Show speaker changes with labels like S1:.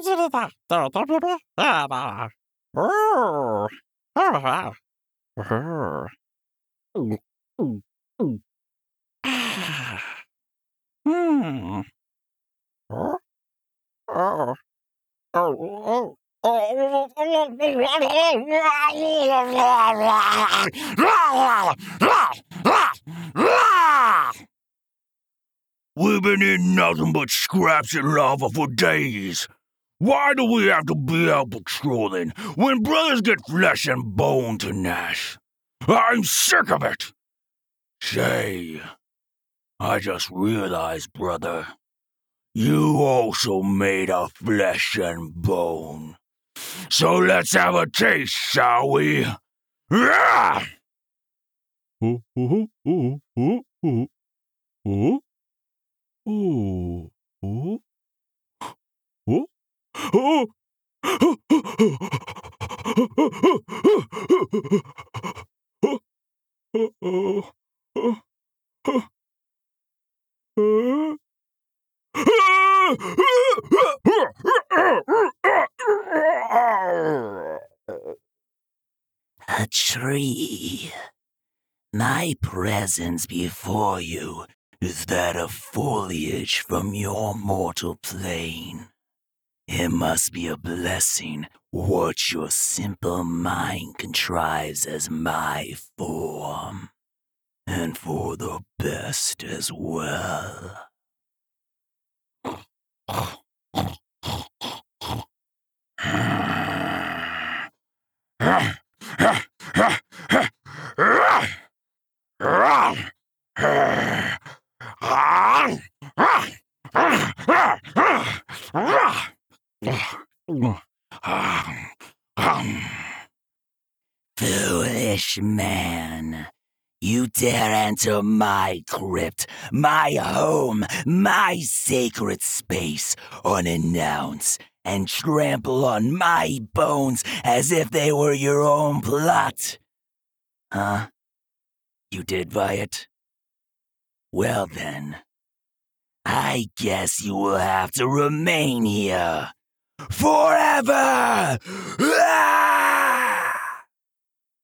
S1: We've been eating nothing but scraps and lava for days. Why do we have to be out patrolling when brothers get flesh and bone to gnash? I'm sick of it! Say, I just realized, brother, you also made of flesh and bone. So let's have a taste, shall we? Ah!
S2: A tree. My presence before you is that of foliage from your mortal plane. It must be a blessing what your simple mind contrives as my form, and for the best as well. Foolish man. You dare enter my crypt, my home, my sacred space, unannounced, and trample on my bones as if they were your own plot. Huh? You did, Wyatt? Well then, I guess you will have to remain here forever! Ah!